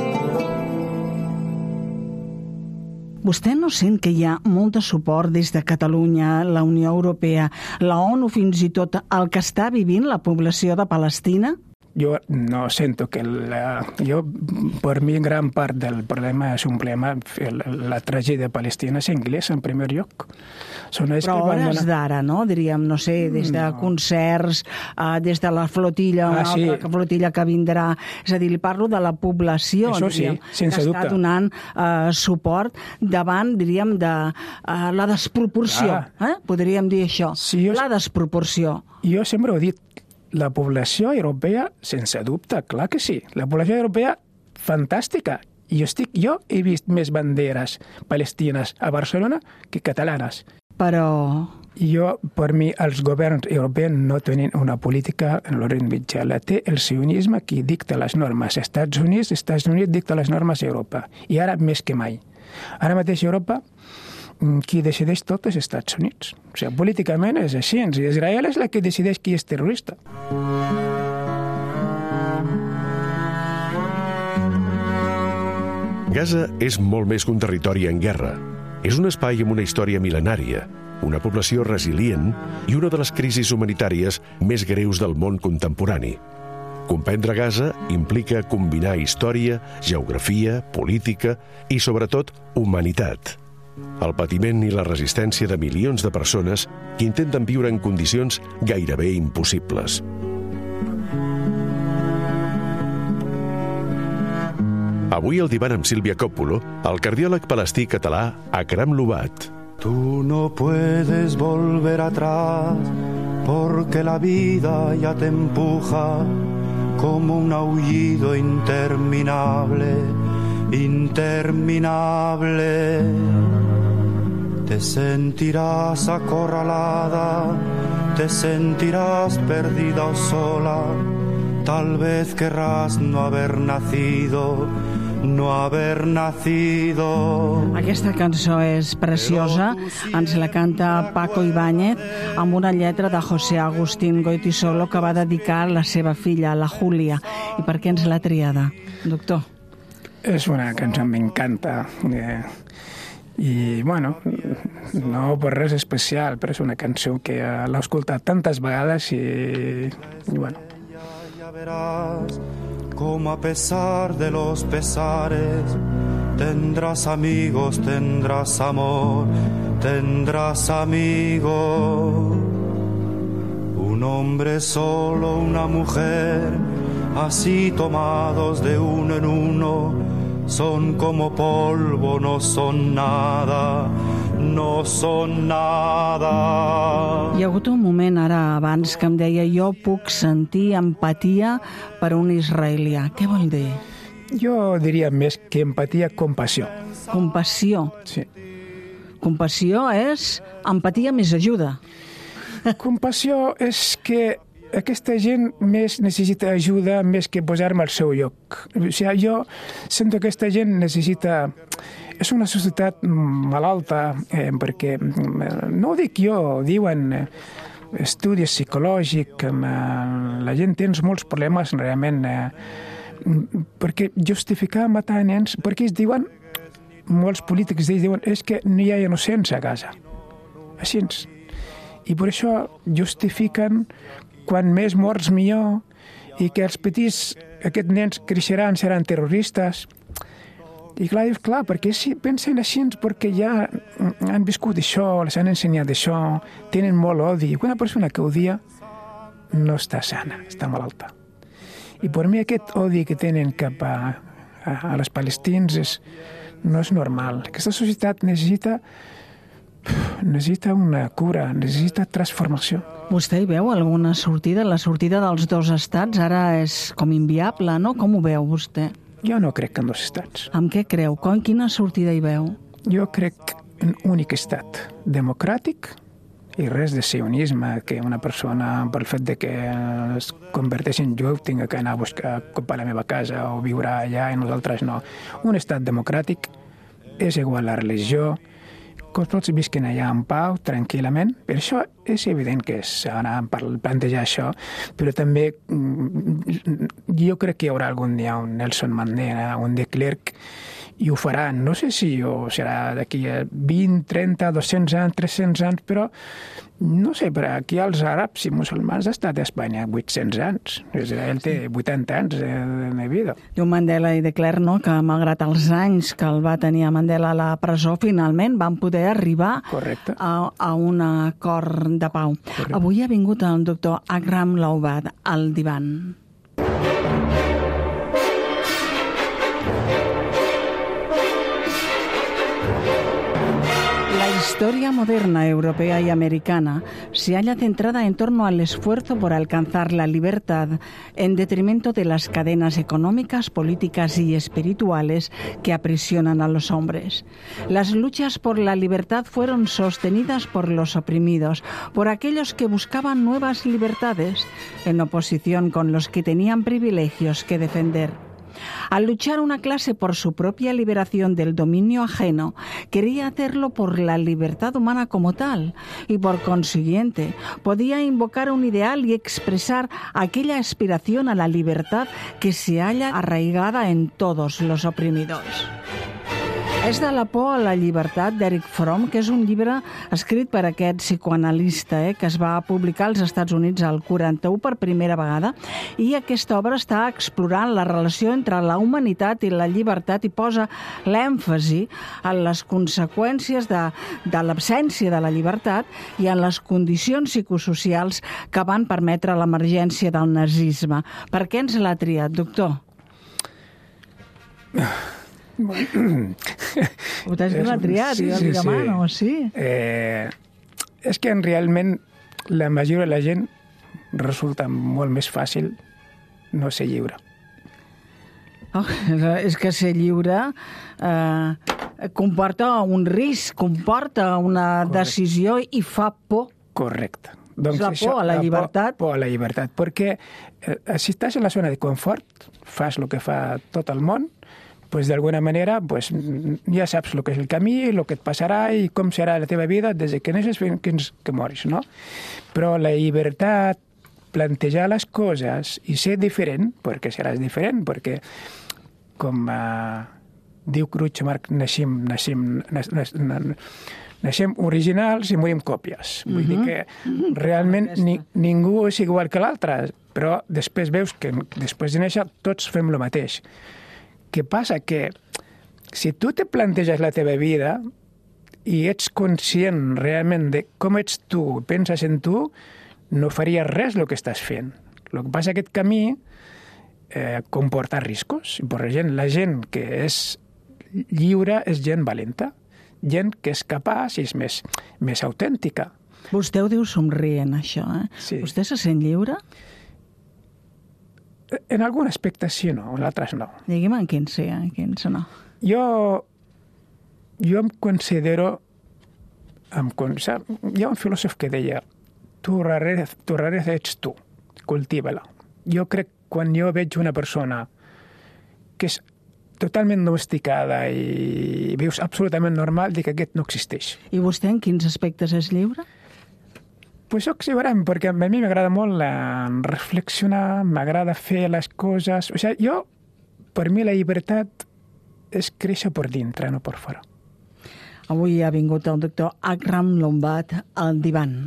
Vostè no sent que hi ha molt de suport des de Catalunya, la Unió Europea, la ONU, fins i tot el que està vivint la població de Palestina? Jo no sento que per mi, gran part del problema és un problema, la tragèdia palestina és anglès en primer lloc. Però a hores d'ara, no? Diríem, no sé, des de concerts, des de la flotilla, una altra flotilla que vindrà. És a dir, li parlo de la població, diríem, que està donant suport davant, diríem, de la desproporció. Podríem dir això, la desproporció. Jo sempre ho he dit, la població europea, sense dubte, clar que sí. La població europea, fantàstica. Jo he vist més banderes palestines a Barcelona que catalanes. Però... Per mi, els governs europeus no tenen una política en l'Orient Mitjà. La té el sionisme qui dicta les normes. Estats Units dicta les normes a Europa. I ara més que mai. Ara mateix a Europa, qui decideix tot és Estats Units. O sigui, políticament és així. I Israel és la que decideix qui és terrorista. Gaza és molt més que un territori en guerra. És un espai amb una història mil·lenària una població resilient i una de les crisis humanitàries més greus del món contemporani. Comprendre Gaza implica combinar història, geografia, política i, sobretot, humanitat. El patiment i la resistència de milions de persones que intenten viure en condicions gairebé impossibles. Avui al divan amb Sílvia Coppolo, el cardiòleg palestí català Akram Lubat. Tú no puedes volver atrás porque la vida ya te empuja como un aullido interminable, interminable. Te sentirás acorralada, te sentirás perdida o sola. Tal vez querrás no haber nacido, no haber nacido. Aquesta cançó és preciosa, ens la canta Paco Ibáñez amb una lletra de José Agustín Goytisolo que va dedicar a la seva filla, la Júlia. I per què ens l'ha triada, doctor? És una cançó que m'encanta. I, bueno, no per res especial, però és una cançó que l'he escoltat tantes vegades i bueno. Ya verás como a pesar de los pesares tendrás amigos, tendrás amor, tendrás amigos. Un hombre solo, una mujer, así tomados de uno en uno, son como polvo, no son nada, no son nada. Hi ha hagut un moment ara abans que em deia jo puc sentir empatia per un israelià. Què vol dir? Jo diria més que empatia, compassió. Compassió. Sí. Compassió és empatia més ajuda. Compassió és que aquesta gent més necessita ajuda més que posar-me al seu lloc. O sigui, jo sento que aquesta gent necessita... És una societat malalta, perquè, no ho dic jo, diuen estudis psicològics, la gent té molts problemes realment, perquè justificar matar nens, perquè es diuen, molts polítics diuen, és que no hi ha innocents a Gaza. Així. I per això justifiquen quan més morts millor i que els petits, aquests nens creixeran, seran terroristes. I clar, dius, clar, perquè si pensen així perquè ja han viscut això, les han ensenyat això, tenen molt odi. I una persona que odia no està sana, està malalta. I per mi aquest odi que tenen cap a les palestins no és normal. Aquesta societat necessita una cura, necessita transformació. Vostè hi veu alguna sortida? La sortida dels dos estats ara és com inviable, no? Com ho veu vostè? Jo no crec en dos estats. Amb què creu? Quina sortida hi veu? Jo crec en un únic estat democràtic i res de sionisme, que una persona, pel fet de que es converteixi en jo, tinga que anar a buscar cap a la meva casa o viure allà i nosaltres no. Un estat democràtic és igual a la religió, que tots visquen allà en pau, tranquil·lament. Per això és evident que s'ha d'anar a plantejar això, però també jo crec que hi haurà algun dia un Nelson Mandela, un de Klerk, i ho faran. No sé si serà d'aquí a 20, 30, 200 anys, 300 anys, però no sé, però aquí els àrabs i musulmans ha estat a Espanya 800 anys. Israel té 80 anys de vida. Diu Mandela i de Klerk, no?, que malgrat els anys que el va tenir a Mandela a la presó, finalment van poder arribar a un acord de pau. Correcte. Avui ha vingut el doctor Akram Lubat al divan. La historia moderna europea y americana se halla centrada en torno al esfuerzo por alcanzar la libertad en detrimento de las cadenas económicas, políticas y espirituales que aprisionan a los hombres. Las luchas por la libertad fueron sostenidas por los oprimidos, por aquellos que buscaban nuevas libertades, en oposición con los que tenían privilegios que defender. Al luchar una clase por su propia liberación del dominio ajeno, quería hacerlo por la libertad humana como tal y, por consiguiente, podía invocar un ideal y expresar aquella aspiración a la libertad que se halla arraigada en todos los oprimidos. És de la por a la llibertat d'Eric Fromm, que és un llibre escrit per aquest psicoanalista, que es va publicar als Estats Units al 41 per primera vegada, i aquesta obra està explorant la relació entre la humanitat i la llibertat i posa l'èmfasi en les conseqüències de l'absència de la llibertat i en les condicions psicosocials que van permetre l'emergència del nazisme. Per què ens l'ha triat, doctor? Vostè l'ha triat, jo li demano, sí. És que realment la majoria de la gent resulta molt més fàcil no ser lliure. És que ser lliure comporta un risc, comporta una decisió i fa por. Correcte. És la por a la llibertat. Por a la llibertat, perquè si estàs en la zona de confort, fas el que fa tot el món, pues d'alguna manera pues, ja saps el que és el camí, el que et passarà i com serà la teva vida des que neixes fins que moris, no? Però la llibertat, plantejar les coses i ser diferent, perquè seràs diferent, perquè com diu Kreutzmark, naixem originals i morim còpies. Vull dir que realment ningú és igual que l'altre, però després veus que després de néixer tots fem el mateix. Què passa? Que si tu te planteges la teva vida i ets conscient realment de com ets tu, penses en tu, no faries res el que estàs fent. El que passa que aquest camí comporta riscos. La gent que és lliure és gent valenta, gent que és capaç i és més autèntica. Vostè ho diu somrient, això, Sí. Vostè se sent lliure? En algun aspecte sí o no, en altres no. Digui'm en quins sí, en quins no. Jo em considero... Hi ha un filòsof que deia tu rareza ets tu, cultiva-la. Jo crec que quan jo veig una persona que és totalment domesticada i vius absolutament normal, dic que aquest no existeix. I vostè en quins aspectes és lliure? Pues soc veurem, perquè a mi m'agrada molt reflexionar, m'agrada fer les coses... O sigui, per mi la llibertat és créixer per dintre, no per fora. Avui ha vingut el doctor Akram Lombat al divan.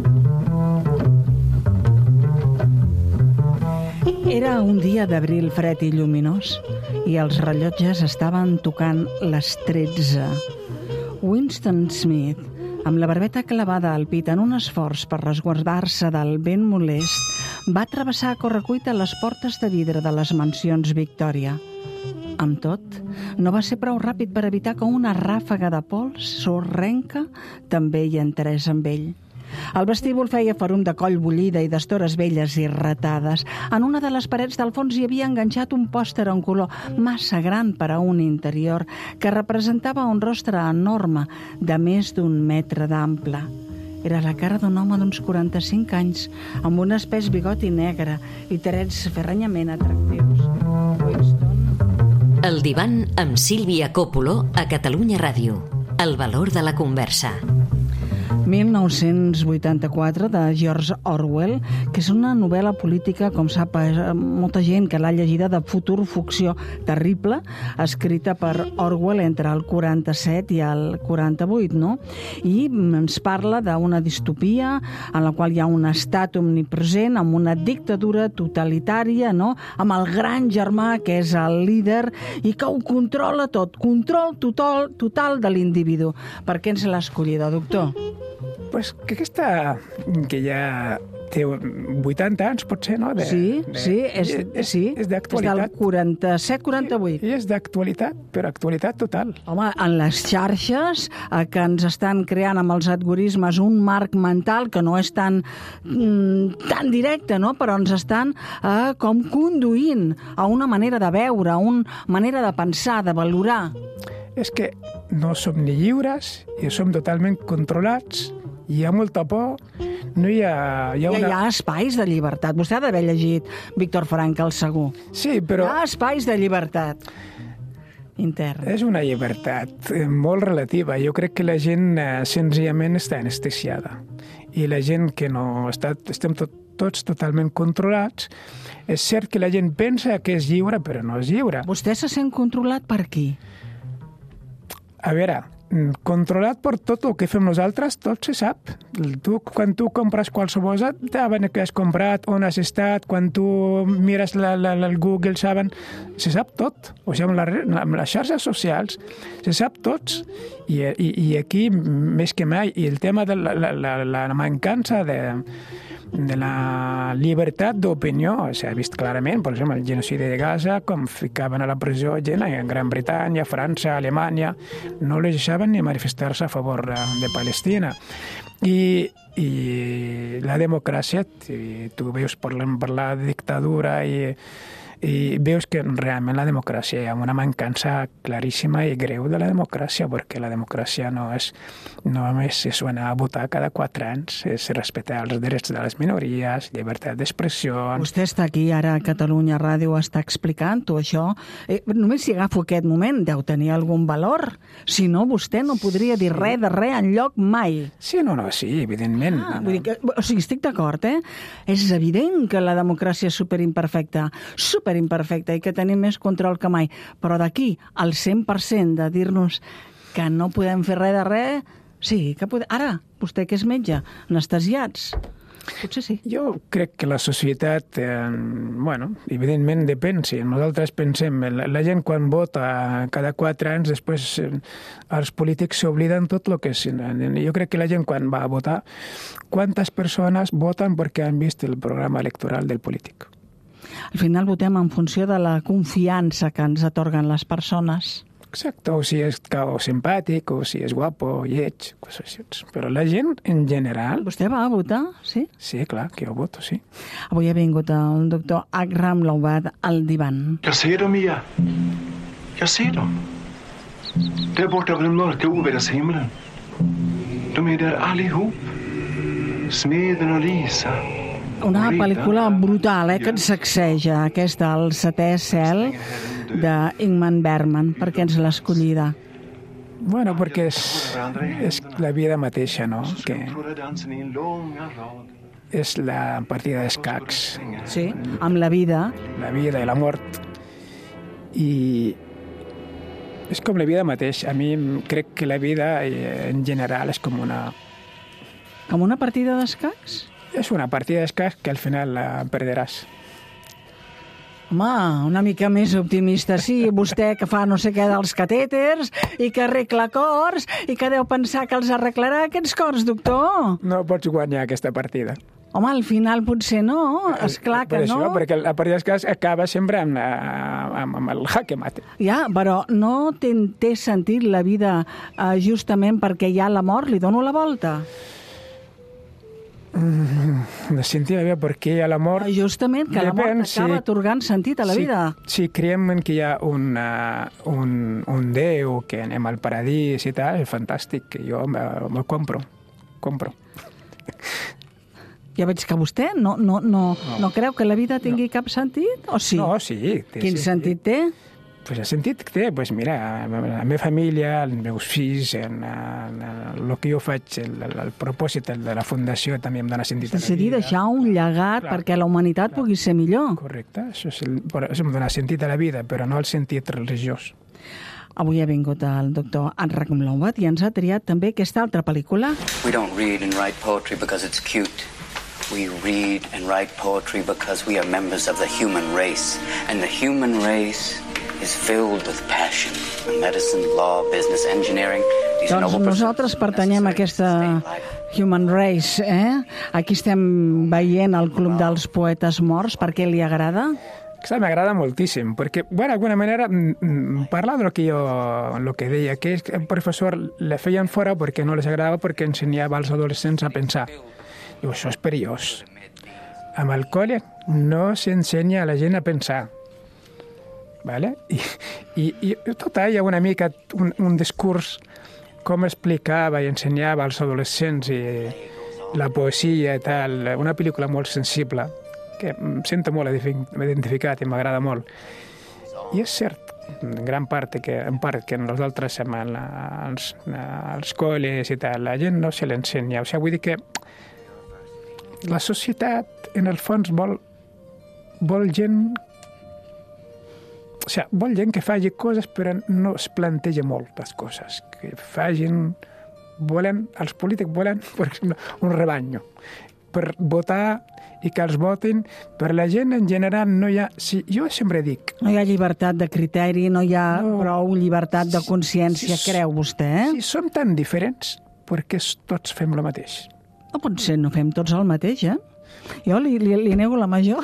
Era un dia d'abril fred i lluminós i els rellotges estaven tocant les 13. Winston Smith, amb la barbeta clavada al pit en un esforç per resguardar-se del vent molest, va travessar a correcuita les portes de vidre de les mansions Victòria. Amb tot, no va ser prou ràpid per evitar que una ràfaga de pols sorrenca també hi entrés amb ell. El vestíbul feia ferum de coll bullida i d'estores velles i retades. En una de les parets del fons hi havia enganxat un pòster en color massa gran per a un interior que representava un rostre enorme de més d'1 metre d'ample. Era la cara d'un home d'uns 45 anys, amb un espès bigoti negre i trets ferranyament atractius. Winston. El divan amb Sílvia Coppolo a Catalunya Ràdio. El valor de la conversa. 1984, de George Orwell, que és una novel·la política, com sap molta gent que l'ha llegida, de futur-ficció terrible, escrita per Orwell entre el 47 i el 48, no? I ens parla d'una distopia en la qual hi ha un estat omnipresent, amb una dictadura totalitària, no? Amb el gran germà, que és el líder, i que ho controla tot, control total de l'individu. Per què ens l'ha escollida, doctor? Pues que aquesta, que ja té 80 anys, potser, no? És d'actualitat. És del 47-48. I és d'actualitat, però actualitat total. Home, en les xarxes que ens estan creant amb els algoritmes un marc mental que no és tan directe, no? Però ens estan com conduint a una manera de veure, a una manera de pensar, de valorar. És que no som ni lliures i som totalment controlats. Hi ha molta por, no hi ha... Hi ha espais de llibertat. Vostè ha d'haver llegit Víctor Frankl, segur. Sí, però... Hi ha espais de llibertat interna. És una llibertat molt relativa. Jo crec que la gent senzillament està anestesiada. I la gent que no estem tots totalment controlats. És cert que la gent pensa que és lliure, però no és lliure. Vostè se sent controlat per qui? A veure, controlat per tot el que fem nosaltres, tot se sap. Quan tu compres qualsevol cosa, saben què has comprat, on has estat, quan tu mires el Google, saben, se sap tot. O sigui, amb les xarxes socials se sap tots. I aquí, més que mai, i el tema de la mancança de la llibertat d'opinió s'ha vist clarament, per exemple, el genocidi de Gaza, com ficaven a la presó gent a Gran Bretanya, França, Alemanya, no les deixaven ni manifestar-se a favor de Palestina. I la democràcia, tu veus parlar de dictadura i veus que realment la democràcia hi ha una mancança claríssima i greu de la democràcia, perquè la democràcia no només és anar a votar cada 4 anys, és respectar els drets de les minories, llibertat d'expressió... Vostè està aquí ara a Catalunya Ràdio, està explicant-ho, això. Només si agafo aquest moment deu tenir algun valor. Si no, vostè no podria dir res de res enlloc mai. Sí, sí, evidentment. Vull dir que, o sigui, estic d'acord, És evident que la democràcia és superimperfecta i que tenim més control que mai. Però d'aquí al 100% de dir-nos que no podem fer res de res, sí, que podem... Ara, vostè que és metge, anestesiats, potser sí. Jo crec que la societat, evidentment depèn. Si nosaltres pensem, la gent quan vota cada 4 anys, després els polítics s'obliden tot el que és. Jo crec que la gent quan va a votar, quantes persones voten perquè han vist el programa electoral del polític? Al final votem en funció de la confiança que ens atorguen les persones. Exacte, o si és simpàtic, o si és guapo, lleig, coses així. Però la gent, en general... Vostè va a votar, sí? Sí, clar, que jo voto, sí. Avui ha vingut el doctor Akram Loubat al divan. Jag ser dem, Mia. Jag ser dem. Där borta över den mörka ovädershimlen. De är där allihop. Smeden och Lisa. Una pel·lícula brutal, que ens sacseja, aquesta, El setè cel, d'Ingmar Bergman. Per què ens l'ha escollida? Bueno, perquè és la vida mateixa, no? Que és la partida d'escacs. Sí, amb la vida. La vida i la mort. I és com la vida mateixa. A mi crec que la vida, en general, és com una... Com una partida d'escacs? És una partida d'escacs que al final la perderàs. Home, una mica més optimista, sí. Vostè que fa no sé què dels catèters i que arregla cors i que deu pensar que els arreglarà aquests cors, doctor. No pots guanyar aquesta partida. Home, al final potser no, esclar que no. Perquè la partida d'escacs acaba sempre amb el jaque mate. Ja, però no té sentit la vida justament perquè hi ha la mort, li dono la volta. Sentir la vida perquè hi ha la mort... Justament, que la mort acaba atorgant sentit a la vida. Si creiem que hi ha un Déu, que anem al paradís i tal, és fantàstic, jo me'l compro. Ja veig que vostè no creu que la vida tingui cap sentit, o sí? No, sí. Quin sentit té? Pues el sentit que té, pues mira, la meva família, els meus fills, el que jo faig, el propòsit de la fundació també em dona sentit a la vida. És a dir, deixar un llegat perquè la humanitat pugui ser millor. Correcte, això em dona sentit a la vida, però no el sentit religiós. Avui ha vingut el doctor Akram Loubat i ens ha triat també aquesta altra pel·lícula. We don't read and write poetry because it's cute. We read and write poetry because we are members of the human race. And the human race is filled with passion. Medicine, law, business, engineering. Doncs nosaltres pertanyem a aquesta human race, Aquí estem veient el Club dels Poetes Morts. Per què li agrada? M'agrada moltíssim, perquè, d'alguna manera, parlar del que deia, que el professor le feien fora perquè no les agradava, perquè ensenyava als adolescents a pensar. Diu, això és perillós. Amb el col·le no s'ensenya a la gent a pensar. Vale? I tot hi ha una mica un discurs com explicava i ensenyava als adolescents i la poesia i tal, una pel·lícula molt sensible que em sento molt identificat i m'agrada molt. I és cert, en part que nosaltres als col·les i tal, la gent no se l'ensenya. O sigui, vull dir que la societat, en el fons, vol gent O sigui, vol gent que faci coses però no es planteja moltes coses. Que facin... Els polítics volen, per exemple, un rebanyo per votar i que els votin, per la gent en general no hi ha... Sí, jo sempre dic... No hi ha llibertat de criteri, no hi ha prou llibertat de consciència, creu vostè, eh? Si som tan diferents, perquè tots fem el mateix. No pot ser, no fem tots el mateix, eh? Jo li nego la major.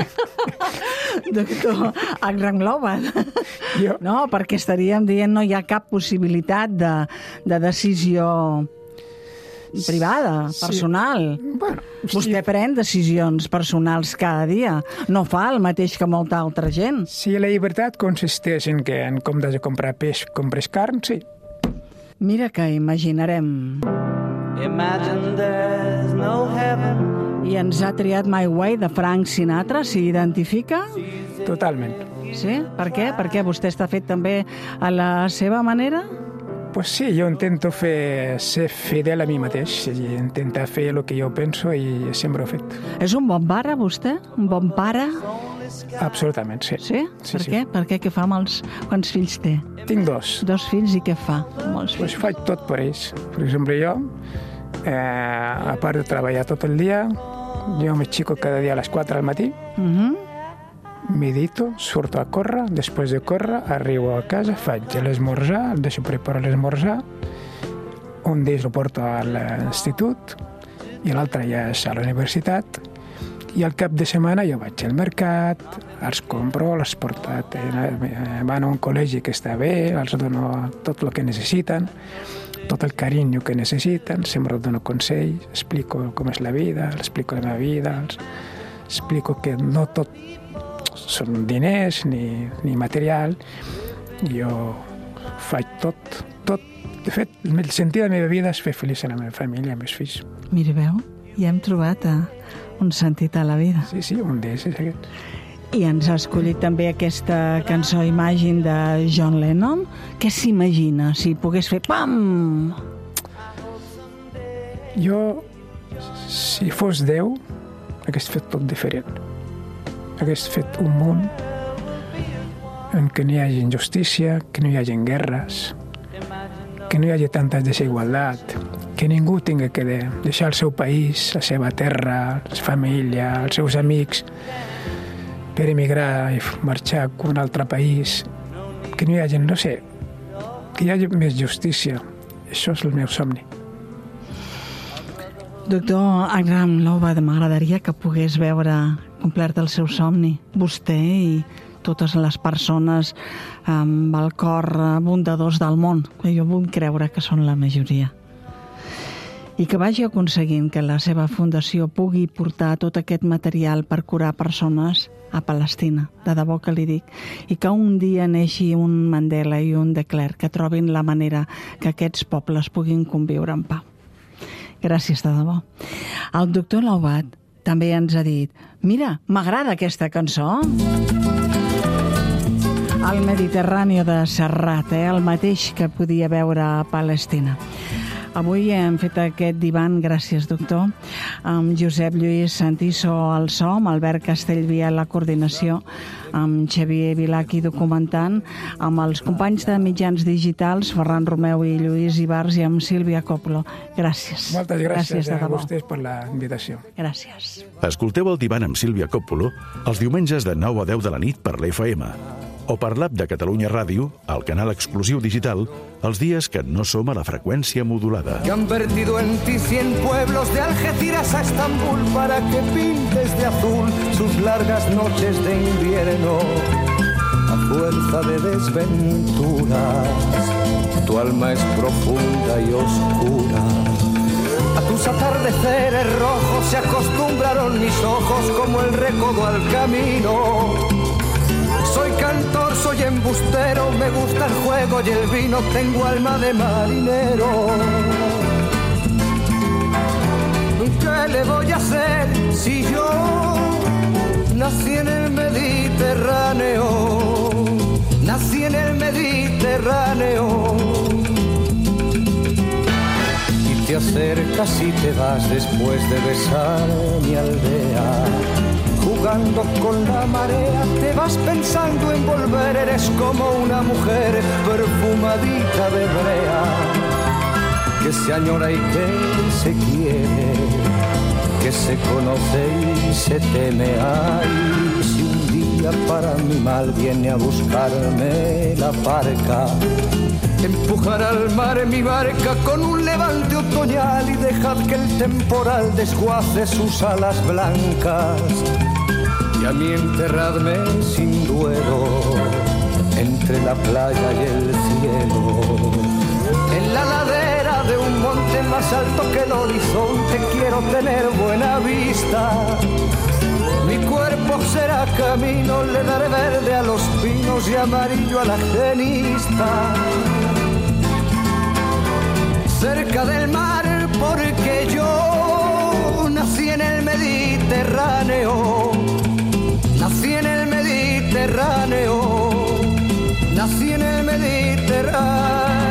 Doctor Akramlovat. No, perquè estaríem dient no hi ha cap possibilitat de decisió privada, personal. Sí. Bueno, vostè pren decisions personals cada dia. No fa el mateix que molta altra gent. Si la llibertat consisteix en que en comptes de comprar peix, compres carn, sí. Mira que imaginarem. Imagine there's no heaven. I ens ha triat My Way de Frank Sinatra, s'hi identifica? Totalment. Sí? Per què? Perquè vostè està fet també a la seva manera? Pues sí, jo intento ser fidel a mi mateix, intentar fer el que jo penso i sempre ho he fet. És un bon pare, vostè? Un bon pare? Absolutament, sí. Sí? Per què? Per què? Què fa amb els... Quants fills té? Tinc 2. 2 fills i què fa? Pues faig tot per ells. Per exemple, jo, a part de treballar tot el dia, jo m'aixeco cada dia a les 4 del matí, medito, surto a córrer, després de córrer arribo a casa, faig l'esmorzar, el deixo preparar l'esmorzar, un dia el porto a l'institut i l'altre ja és a la universitat, i al cap de setmana jo vaig al mercat, els compro, els porto, van a un col·legi que està bé, els dono tot el que necessiten, tot el carinyo que necessiten, sempre dono consells, explico com és la vida, explico la meva vida, explico que no tot són diners ni material, jo faig tot. De fet, el sentit de la meva vida és fer feliç a la meva família, als meus fills. Mira, veu, ja hem trobat un sentit a la vida. Sí, un d'ells és aquest. I ens ha escollit també aquesta cançó Imagine de John Lennon. Què s'imagina si pogués fer pam? Jo, si fos Déu, hagués fet tot diferent. Hagués fet un món en què no hi hagi injustícia, que no hi hagi guerres, que no hi hagi tanta desigualtat, que ningú tingui que deixar el seu país, la seva terra, la família, els seus amics, per emigrar i marxar a un altre país, que no hi hagi, no sé, que hi hagi més justícia. Això és el meu somni. Doctor Akramlovat, m'agradaria que pogués veure complert el seu somni, vostè i totes les persones amb el cor bondadors del món, que jo vull creure que són la majoria. I que vagi aconseguint que la seva fundació pugui portar tot aquest material per curar persones a Palestina, de debò que li dic, i que un dia neixi un Mandela i un de Klerk, que trobin la manera que aquests pobles puguin conviure en pau. Gràcies, de debò. El doctor Lovat també ens ha dit: mira, m'agrada aquesta cançó. El Mediterrani de Serrat, el mateix que podia veure a Palestina. Avui hem fet aquest divan, gràcies, doctor, amb Josep Lluís Santiso al so, amb Albert Castellví a la coordinació, amb Xavier Vilaki documentant, amb els companys de mitjans digitals, Ferran Romeu i Lluís Ibars, i amb Sílvia Coppolo. Gràcies. Moltes gràcies a vostès per la invitació. Gràcies. Escolteu el divan amb Sílvia Coppolo els diumenges de 9 a 10 de la nit per l'FM. O per l'app de Catalunya Ràdio, al canal exclusiu digital, els dies que no som a la freqüència modulada. Que han vertido en ti 100 pueblos de Algeciras a Estambul para que pintes de azul sus largas noches de invierno. A fuerza de desventuras, tu alma es profunda y oscura. A tus atardeceres rojos se acostumbraron mis ojos como el recodo al camino. Soy cantor, soy embustero, me gusta el juego y el vino, tengo alma de marinero. ¿Qué le voy a hacer si yo nací en el Mediterráneo? Nací en el Mediterráneo. Y te acercas y te vas después de besar mi aldea. jugando con la marea, te vas pensando en volver, eres como una mujer perfumadita de brea, que se añora y que se quiere, que se conoce y se teme. Ay, si un día para mi mal viene a buscarme la parca, empujar al mar mi barca con un levante otoñal y dejad que el temporal desguace sus alas blancas, y a mí enterradme sin duelo entre la playa y el cielo, en la ladera de un monte más alto que el horizonte. Quiero tener buena vista, mi cuerpo será camino, le daré verde a los pinos y amarillo a la genista. Cerca del mar, porque yo nací en el Mediterráneo, nací en el Mediterráneo, nací en el Mediterráneo.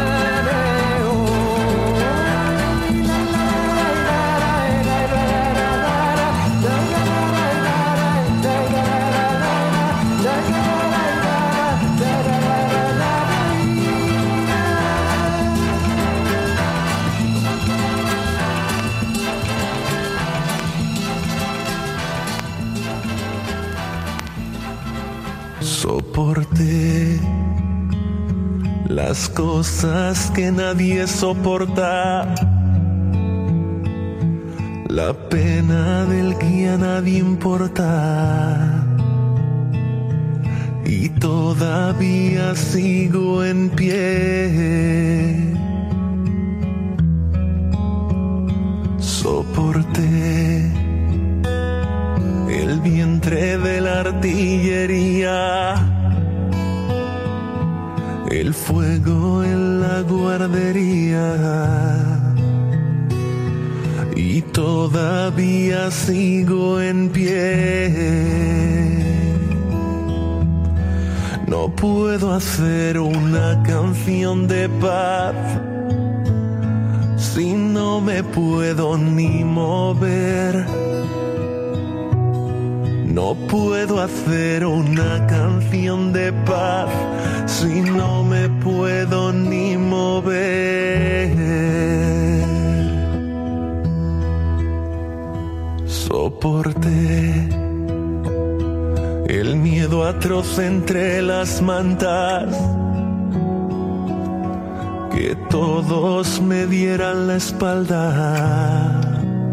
Soporté las cosas que nadie soporta, la pena del que a nadie importa, y todavía sigo en pie. Soporté el vientre de la artillería, el fuego en la guardería, y todavía sigo en pie. No puedo hacer una canción de paz si no me puedo ni mover. No puedo hacer una canción de paz si no me puedo ni mover. Soporté el miedo atroz entre las mantas, que todos me dieran la espalda,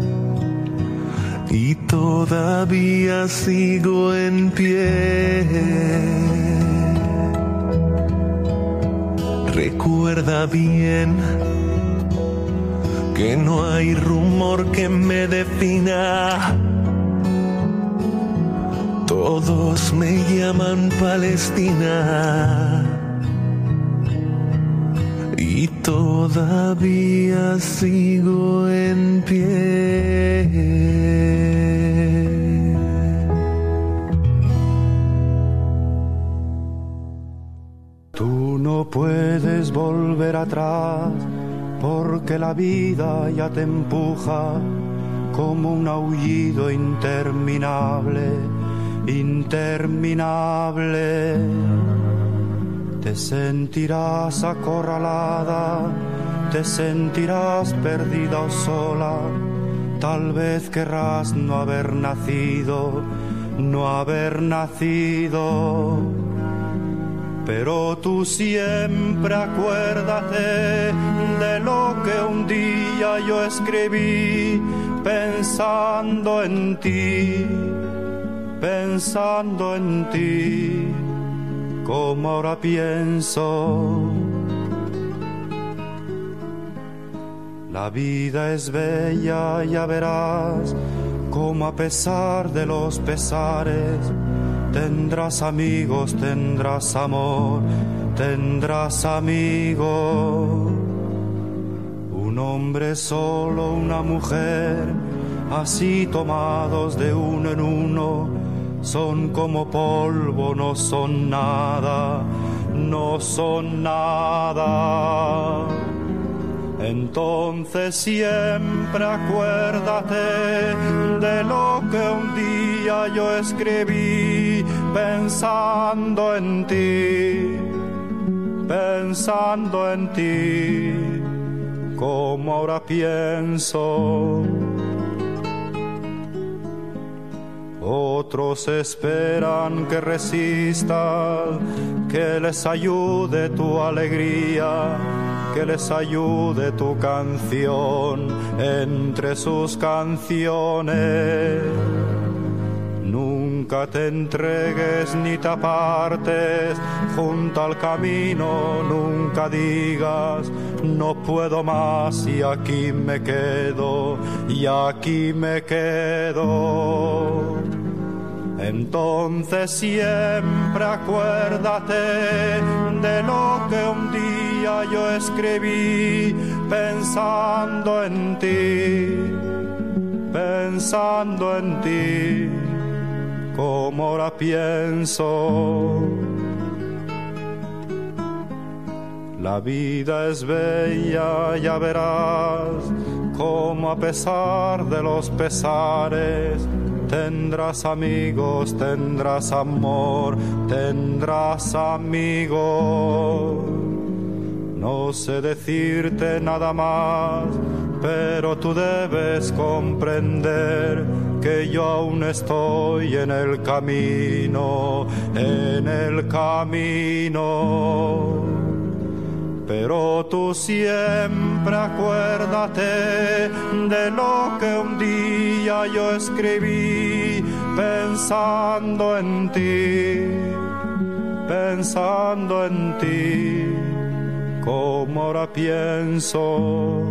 y todavía sigo en pie. Recuerda bien que no hay rumor que me defina. Todos me llaman Palestina, y todavía sigo en pie. Tú no puedes volver atrás, porque la vida ya te empuja como un aullido interminable, interminable. Te sentirás acorralada, te sentirás perdida o sola, tal vez querrás no haber nacido, no haber nacido. Pero tú siempre acuérdate de lo que un día yo escribí, pensando en ti, pensando en ti, como ahora pienso. La vida es bella, ya verás, como a pesar de los pesares, tendrás amigos, tendrás amor, tendrás amigos. Un hombre solo, una mujer, así tomados de uno en uno, son como polvo, no son nada, no son nada. Entonces siempre acuérdate de lo que un día yo escribí pensando en ti, como ahora pienso. Otros esperan que resistas, que les ayude tu alegría, que les ayude tu canción entre sus canciones. Nunca te entregues ni te apartes junto al camino, nunca digas no puedo más y aquí me quedo, y aquí me quedo. Entonces siempre acuérdate de lo que un día yo escribí pensando en ti, como ahora pienso. La vida es bella, ya verás, como a pesar de los pesares tendrás amigos, tendrás amor, tendrás amigos. No sé decirte nada más, pero tú debes comprender que yo aún estoy en el camino, Pero tú siempre acuérdate de lo que un día yo escribí pensando en ti, como ahora pienso.